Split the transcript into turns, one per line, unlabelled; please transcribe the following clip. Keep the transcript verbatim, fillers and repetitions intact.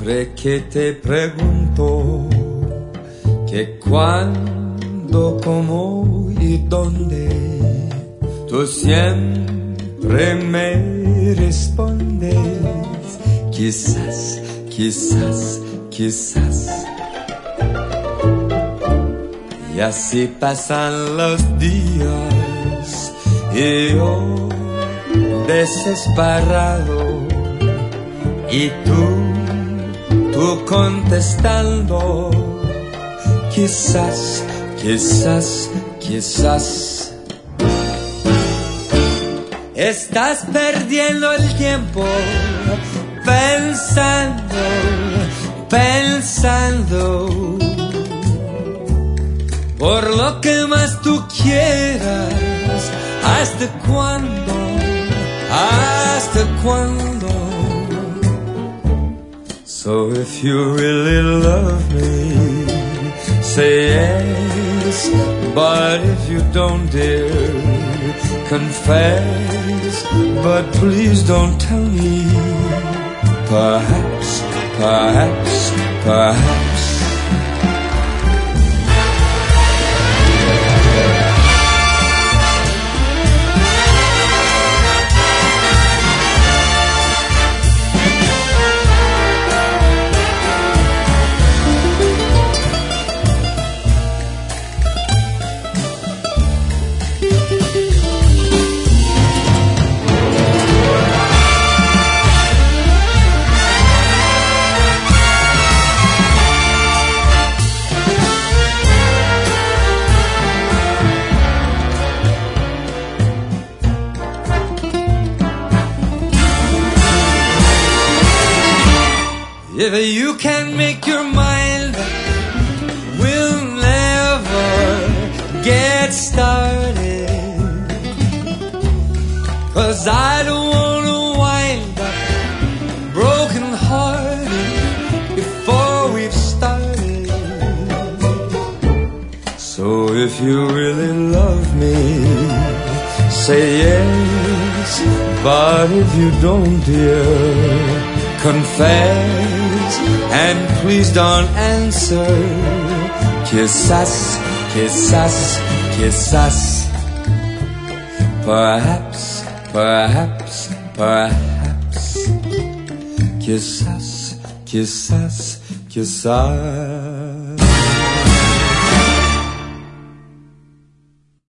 Siempre que te pregunto que cuándo, cómo y dónde, tú siempre me respondes quizás, quizás, quizás. Y así pasan los días y yo desesperado y tú, tú contestando quizás, quizás, quizás. Estás perdiendo el tiempo pensando, pensando por lo que más tú quieras. ¿Hasta cuándo? ¿Hasta cuándo? So if you really love me, say yes. But if you don't, dear, confess. But please don't tell me. Perhaps, perhaps, perhaps. If you can make your mind up, we'll never get started. 'Cause I don't wanna wind up broken hearted before we've started. So if you really love me, say yes. But if you don't, dear, confess. And please don't answer. Quizás, quizás, quizás. Perhaps, perhaps, perhaps. Quizás, quizás, quizás.